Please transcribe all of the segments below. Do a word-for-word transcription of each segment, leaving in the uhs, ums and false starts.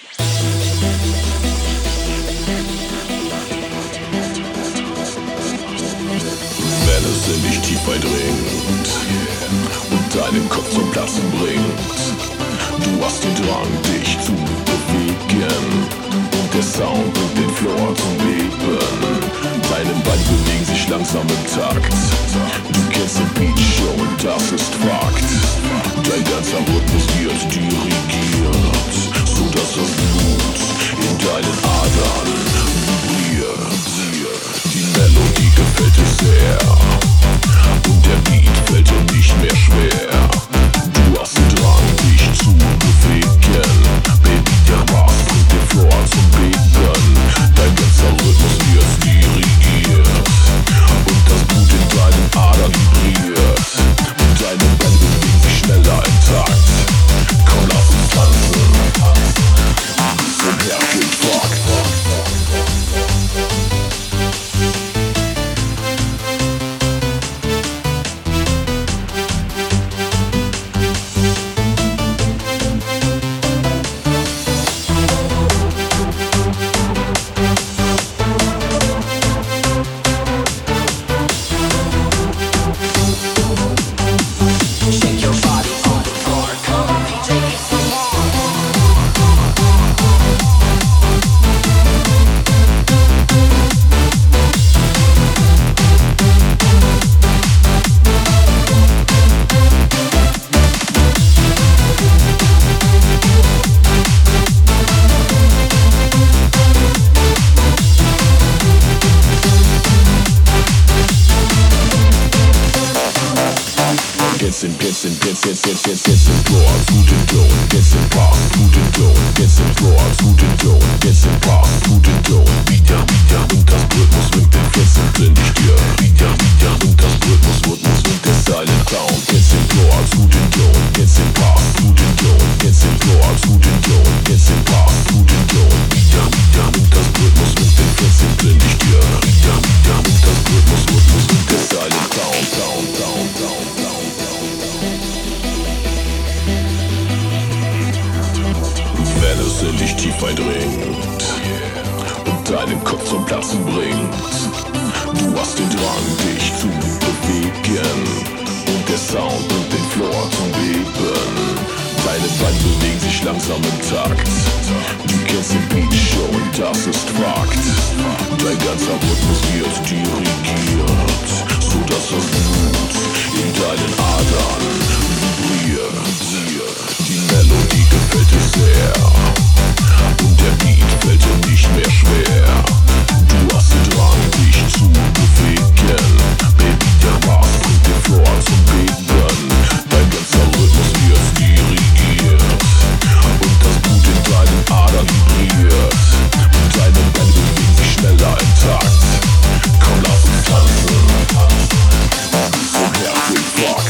Wenn es in dich tief eindringt und deinen Kopf zum Platzen bringt, du hast den Drang, dich zu bewegen und der Sound bringt den Floor zum Beben. Deine Beine bewegen sich langsam im Takt, du kennst den Beat schon und das ist Fakt. Dein ganzer Rhythmus wird dirigiert, so dass das Blut in deinen Adern vibriert. Die Melodie gefällt dir sehr und der Beat fällt dir nicht mehr schwer. Du hast den Drang, dich zu bewegen, Baby, der Bass bringt den Floor zum Beben. Dein ganzer Rhythmus wird dirigiert und das Blut in deinen Adern vibriert. Und deine Beine bewegen sich schneller im Takt. Komm, lass uns tanzen, vom Herzinfarkt. Dancing, dancing, dancing, dancing, dancing floor, food and dough, dancing past, food and dough, dancing floor, food and dough, dancing past, food and dough. Wieder, wieder und das Rhythmus winkt den Flessen blend ich dir. Wieder, wieder und das Rhythmus, Rhythmus winkt der Silent Clown. Dancing floor, food and dough, dancing past, food and dough, dancing floor, food and dough, dancing past, food and dough. Wieder, wieder und das Rhythmus winkt den Flessen blend ich dir. Wieder, wieder und das Rhythmus, Rhythmus winkt der Silent Clown, Clown, Clown, Clown, Clown. Wenn es in dich tief eindringt und deinen Kopf zum Platzen bringt, du hast den Drang, dich zu bewegen und der Sound bringt den Floor zum Beben. Deine Beine bewegen sich langsam im Takt, du kennst den Beat schon und das ist Fakt. Dein ganzer Rhythmus wird dirigiert, so dass das Blut in deinen Adern vibriert. Die Melodie gefällt dir sehr und der Beat fällt dir nicht mehr schwer. Du hast den Drang, dich zu bewegen, Baby, der Bass bringt den Floor zum Beben. Dein ganzer Rhythmus wird dirigiert und das Blut in deinen Adern vibriert. Und deine Beine bewegen sich schneller im Takt. Komm, lass uns tanzen, vom Herzinfarkt.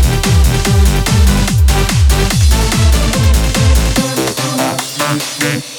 Yeah.